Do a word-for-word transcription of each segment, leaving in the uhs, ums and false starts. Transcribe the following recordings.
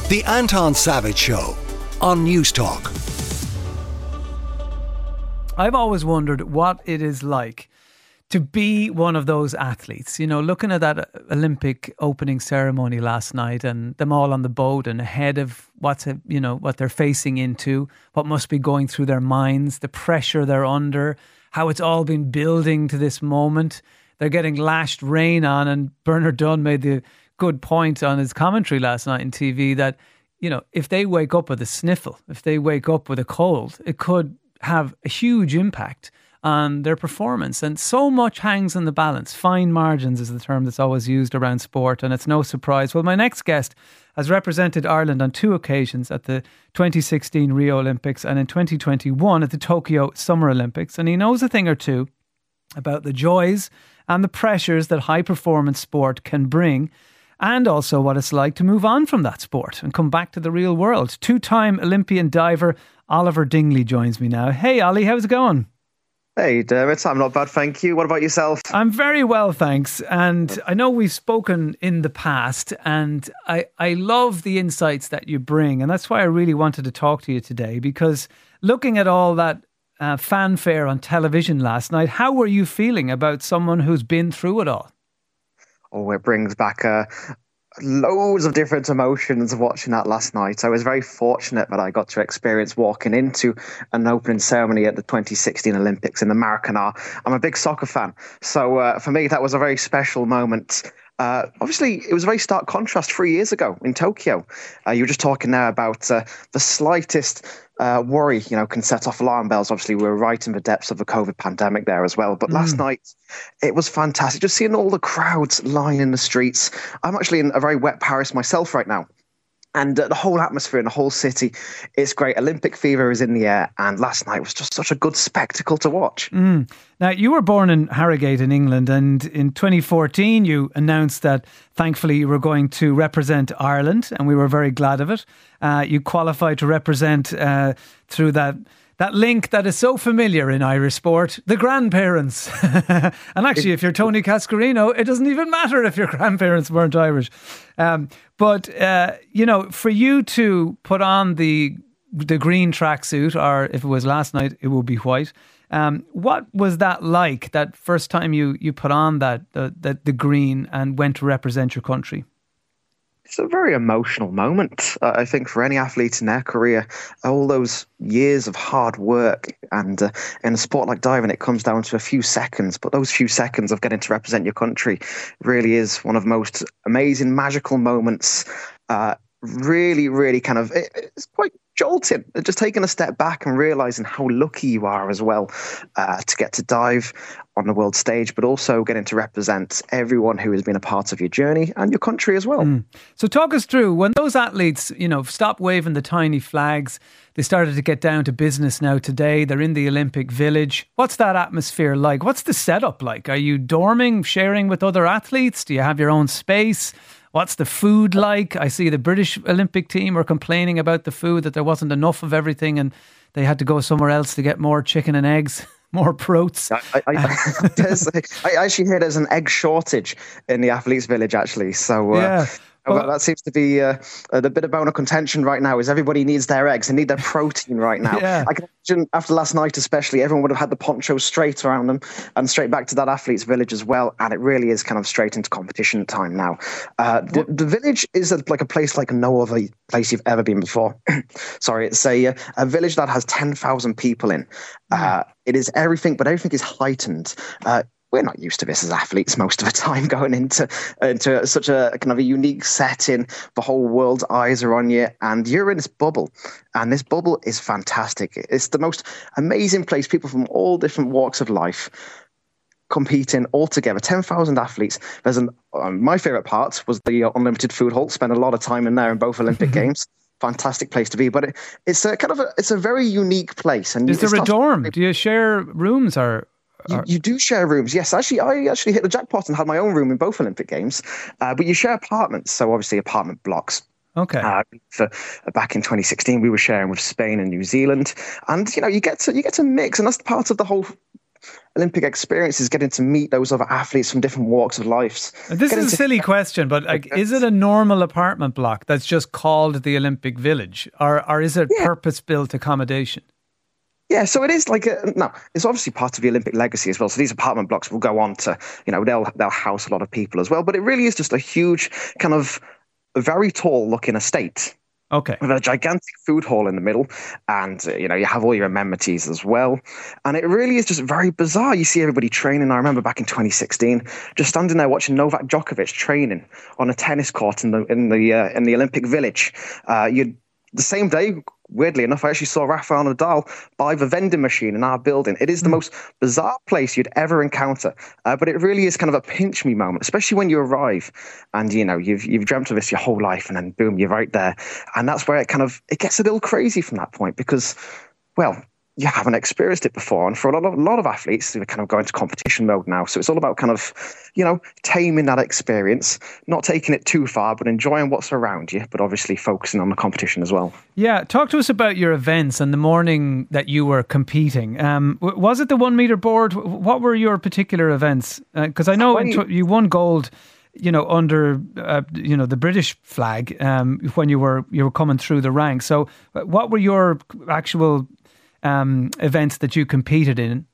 The Anton Savage Show on News Talk. I've always wondered what it is like to be one of those athletes. You know, looking at that Olympic opening ceremony last night and them all on the boat and ahead of what's, you know, what they're facing into, what must be going through their minds, the pressure they're under, how it's all been building to this moment. They're getting lashed rain on, and Bernard Dunn made the good point on his commentary last night in T V that, you know, if they wake up with a sniffle, if they wake up with a cold, it could have a huge impact on their performance. And so much hangs in the balance. Fine margins is the term that's always used around sport, and it's no surprise. Well, my next guest has represented Ireland on two occasions at the twenty sixteen Rio Olympics and in twenty twenty-one at the Tokyo Summer Olympics, and he knows a thing or two about the joys and the pressures that high performance sport can bring, and also what it's like to move on from that sport and come back to the real world. Two-time Olympian diver Oliver Dingley joins me now. Hey Ollie, how's it going? Hey Dermot, I'm not bad, thank you. What about yourself? I'm very well, thanks. And I know we've spoken in the past, and I, I love the insights that you bring, and that's why I really wanted to talk to you today, because looking at all that uh, fanfare on television last night, how were you feeling about someone who's been through it all? Oh, it brings back uh, loads of different emotions watching that last night. I was very fortunate that I got to experience walking into an opening ceremony at the twenty sixteen Olympics in the Maracanã. I'm a big soccer fan, so uh, for me that was a very special moment. Uh, obviously, it was a very stark contrast three years ago in Tokyo. Uh, you were just talking now about uh, the slightest uh, worry, you know, can set off alarm bells. Obviously, we were right in the depths of the COVID pandemic there as well. But mm. last night, it was fantastic. Just seeing all the crowds lining the streets. I'm actually in a very wet Paris myself right now. And uh, the whole atmosphere in the whole city, it's great. Olympic fever is in the air. And last night was just such a good spectacle to watch. Mm. Now, you were born in Harrogate in England. And in twenty fourteen, you announced that, thankfully, you were going to represent Ireland. And we were very glad of it. Uh, you qualified to represent uh, through that... That link that is so familiar in Irish sport, the grandparents. And actually, if you're Tony Cascarino, it doesn't even matter if your grandparents weren't Irish. Um, but, uh, you know, for you to put on the the green tracksuit, or if it was last night, it would be white. Um, what was that like, that first time you, you put on that the, the, the green and went to represent your country? It's a very emotional moment, uh, I think, for any athlete in their career. All those years of hard work, and uh, in a sport like diving, it comes down to a few seconds. But those few seconds of getting to represent your country really is one of the most amazing, magical moments. Uh, really, really kind of, it, it's quite jolting. Just taking a step back and realising how lucky you are as well uh, to get to dive on the world stage, but also getting to represent everyone who has been a part of your journey and your country as well. Mm. So talk us through, when those athletes, you know, stopped waving the tiny flags, they started to get down to business now today, they're in the Olympic Village. What's that atmosphere like? What's the setup like? Are you dorming, sharing with other athletes? Do you have your own space? What's the food like? I see the British Olympic team were complaining about the food, that there wasn't enough of everything and they had to go somewhere else to get more chicken and eggs, more proteins. I, I, I actually hear there's an egg shortage in the Athletes Village, actually. So uh, yeah. Well, that seems to be uh, a bit of bone of contention right now, is everybody needs their eggs. They need their protein right now. Yeah. I can imagine after last night especially, everyone would have had the ponchos straight around them and straight back to that Athletes Village as well. And it really is kind of straight into competition time now. Uh, the, the village is a, like a place like no other place you've ever been before. Sorry, it's a, a village that has ten thousand people in. Uh, it is everything, but everything is heightened. Uh, We're not used to this as athletes most of the time, going into into such a kind of a unique setting. The whole world's eyes are on you, and you're in this bubble. And this bubble is fantastic. It's the most amazing place. People from all different walks of life competing all together. ten thousand athletes. There's an um, my favorite part was the uh, unlimited food hall. Spent a lot of time in there in both Olympic Games. Fantastic place to be, but it, it's a kind of a it's a very unique place. And is there a dorm? Do you share rooms or? You, you do share rooms, yes. Actually, I actually hit the jackpot and had my own room in both Olympic Games. Uh, but you share apartments, so obviously apartment blocks. Okay. Uh, for, uh, back in twenty sixteen, we were sharing with Spain and New Zealand, and you know you get to you get to mix, and that's part of the whole Olympic experience is getting to meet those other athletes from different walks of life. This Getting is a to- silly question, but like, is it a normal apartment block that's just called the Olympic Village, or or is it Yeah. purpose-built accommodation? Yeah, so it is like a, no, it's obviously part of the Olympic legacy as well. So these apartment blocks will go on to, you know, they'll they'll house a lot of people as well. But it really is just a huge kind of very tall looking estate Okay. with a gigantic food hall in the middle, and uh, you know you have all your amenities as well. And it really is just very bizarre. You see everybody training. I remember back in twenty sixteen, just standing there watching Novak Djokovic training on a tennis court in the in the uh, in the Olympic Village. Uh, you'd The same day, weirdly enough, I actually saw Rafael Nadal buy the vending machine in our building. It is the most bizarre place you'd ever encounter, uh, but it really is kind of a pinch me moment, especially when you arrive and you know you've you've dreamt of this your whole life, and then boom, you're right there, and that's where it kind of it gets a little crazy from that point because, well, you haven't experienced it before. And for a lot of a lot of athletes, they're kind of going to competition mode now. So it's all about kind of, you know, taming that experience, not taking it too far, but enjoying what's around you, but obviously focusing on the competition as well. Yeah, talk to us about your events and the morning that you were competing. Um, w- was it the one meter board? W- What were your particular events? Because I know Well, in you- tw- you won gold, you know, under uh, you know the British flag um, when you were you were coming through the ranks. So, uh, what were your actual um, events that you competed in?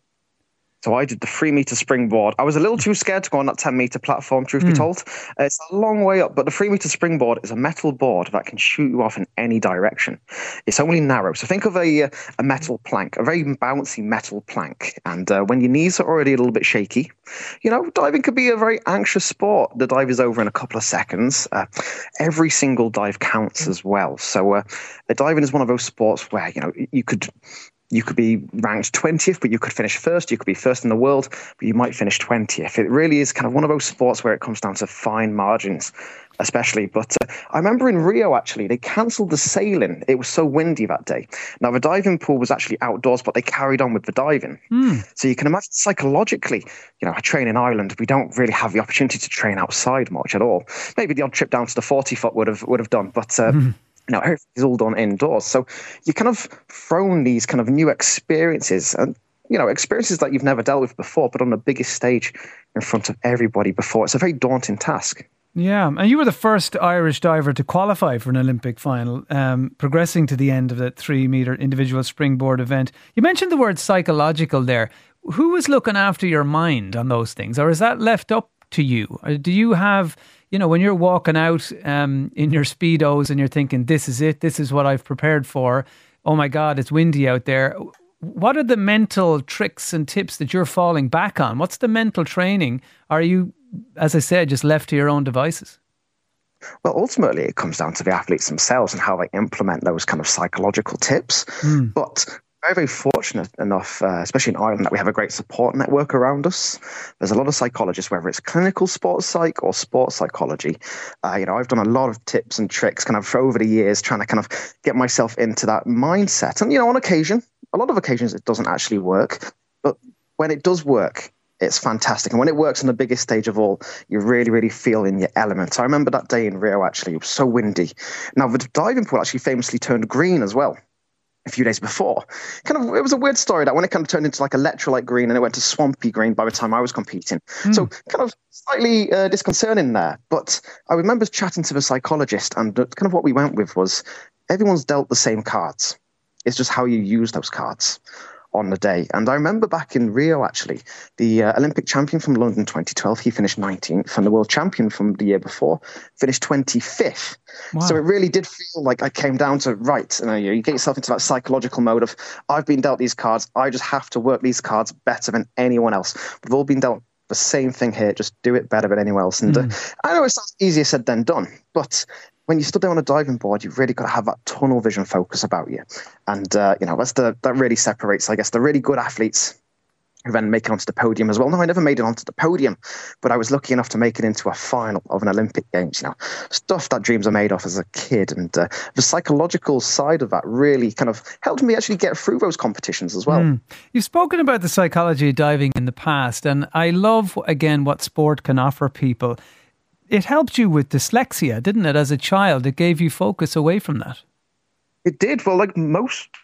So I did the three meter springboard. I was a little too scared to go on that ten meter platform, truth be told. Uh, It's a long way up, but the three meter springboard is a metal board that can shoot you off in any direction. It's only narrow. So think of a, uh, a metal plank, a very bouncy metal plank. And uh, when your knees are already a little bit shaky, you know, diving could be a very anxious sport. The dive is over in a couple of seconds. Uh, every single dive counts as well. So uh, the diving is one of those sports where, you know, you could... You could be ranked twentieth, but you could finish first. You could be first in the world, but you might finish twentieth. It really is kind of one of those sports where it comes down to fine margins, especially. But uh, I remember in Rio, actually, they cancelled the sailing. It was so windy that day. Now, the diving pool was actually outdoors, but they carried on with the diving. Mm. So you can imagine psychologically, you know, I train in Ireland. We don't really have the opportunity to train outside much at all. Maybe the odd trip down to the forty foot would have would have done, but... Uh, mm. You know, everything's all done indoors. So you're kind of thrown these kind of new experiences and, you know, experiences that you've never dealt with before, but on the biggest stage in front of everybody before. It's a very daunting task. Yeah, and you were the first Irish diver to qualify for an Olympic final, um, progressing to the end of the three-metre individual springboard event. You mentioned the word psychological there. Who was looking after your mind on those things? Or is that left up to you? Or do you have... You know, when you're walking out um, in your Speedos and you're thinking, this is it, this is what I've prepared for. Oh my God, it's windy out there. What are the mental tricks and tips that you're falling back on? What's the mental training? Are you, as I said, just left to your own devices? Well, ultimately, it comes down to the athletes themselves and how they implement those kind of psychological tips. Mm. But very, very fortunate enough, uh, especially in Ireland, that we have a great support network around us. There's a lot of psychologists, whether it's clinical sports psych or sports psychology. Uh, you know, I've done a lot of tips and tricks kind of over the years, trying to kind of get myself into that mindset. And, you know, on occasion, a lot of occasions, it doesn't actually work. But when it does work, it's fantastic. And when it works on the biggest stage of all, you really, really feel in your element. I remember that day in Rio, actually, it was so windy. Now, the diving pool actually famously turned green as well a few days before. Kind of, it was a weird story that when it kind of turned into like electrolyte green and it went to swampy green by the time I was competing. Mm. So kind of slightly uh, disconcerting there. But I remember chatting to the psychologist, and kind of what we went with was everyone's dealt the same cards. It's just how you use those cards on the day. And I remember back in Rio, actually, the uh, Olympic champion from London twenty twelve, he finished nineteenth, and the world champion from the year before finished twenty-fifth. Wow. So it really did feel like I came down to, right, you know, you get yourself into that psychological mode of, I've been dealt these cards, I just have to work these cards better than anyone else. We've all been dealt the same thing here, just do it better than anyone else. And mm. uh, I know it sounds easier said than done, but when you stood there on a diving board, you've really got to have that tunnel vision focus about you. And, uh, you know, that's the, that really separates, I guess, the really good athletes who then make it onto the podium as well. No, I never made it onto the podium, but I was lucky enough to make it into a final of an Olympic Games, you know, stuff that dreams are made of as a kid. And uh, the psychological side of that really kind of helped me actually get through those competitions as well. Mm. You've spoken about the psychology of diving in the past, and I love, again, what sport can offer people. It helped you with dyslexia, didn't it, as a child? It gave you focus away from that. It did. Well, like most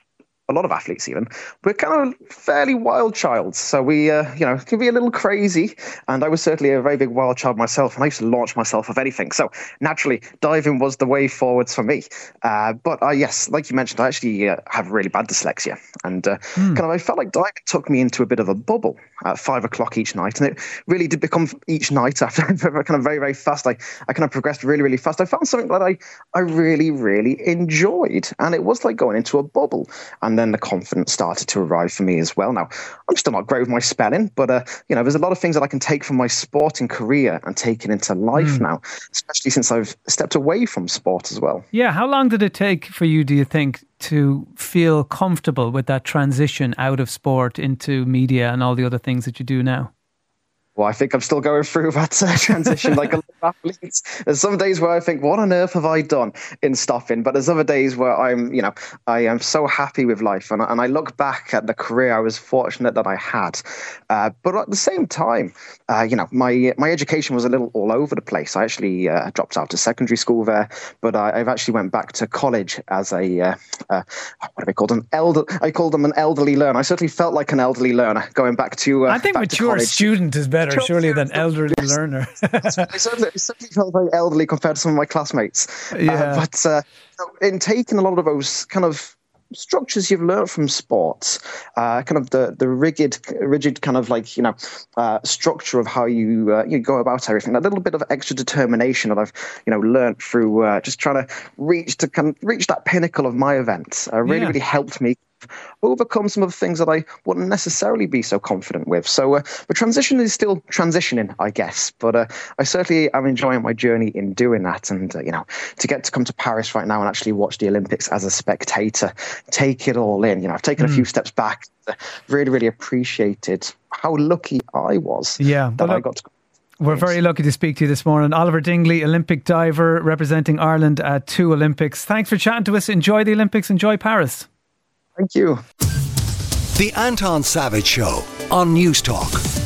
a lot of athletes even, we're kind of fairly wild childs. So we, uh, you know, can be a little crazy. And I was certainly a very big wild child myself, and I used to launch myself off anything. So naturally, diving was the way forwards for me. Uh, but uh, yes, like you mentioned, I actually uh, have really bad dyslexia. And uh, mm. kind of I felt like diving took me into a bit of a bubble at five o'clock each night. And it really did become each night after kind of very, very fast. I, I kind of progressed really, really fast. I found something that I, I really, really enjoyed. And it was like going into a bubble. And then the confidence started to arrive for me as well. Now, I'm still not great with my spelling, but uh, you know, there's a lot of things that I can take from my sporting career and take it into life mm. now, especially since I've stepped away from sport as well. Yeah, how long did it take for you, do you think, to feel comfortable with that transition out of sport into media and all the other things that you do now? Well, I think I'm still going through that uh, transition like a lot of athletes. There's some days where I think, what on earth have I done in stopping? But there's other days where I'm, you know, I am so happy with life. And, and I look back at the career I was fortunate that I had. Uh, but at the same time, uh, you know, my my education was a little all over the place. I actually uh, dropped out of secondary school there, but I, I've actually went back to college as a, uh, uh, what do I call them? Elder, I called them an elderly learner. I certainly felt like an elderly learner going back to uh, I think mature student is better. Surely than elderly yes. learner. I certainly, I certainly felt very elderly compared to some of my classmates. Yeah. Uh, but uh, in taking a lot of those kind of structures you've learned from sports, uh, kind of the the rigid, rigid kind of like, you know, uh, structure of how you uh, you go about everything. A little bit of extra determination that I've, you know, learned through uh, just trying to reach to kind of reach that pinnacle of my event. Uh, really, yeah. really helped me overcome some of the things that I wouldn't necessarily be so confident with. So uh, the transition is still transitioning, I guess, but uh, I certainly am enjoying my journey in doing that. And, uh, you know, to get to come to Paris right now and actually watch the Olympics as a spectator, take it all in. You know, I've taken mm. a few steps back, uh, really, really appreciated how lucky I was yeah, that look, I got to. We're very lucky to speak to you this morning. Oliver Dingley, Olympic diver, representing Ireland at two Olympics. Thanks for chatting to us. Enjoy the Olympics. Enjoy Paris. Thank you. The Anton Savage Show on News Talk.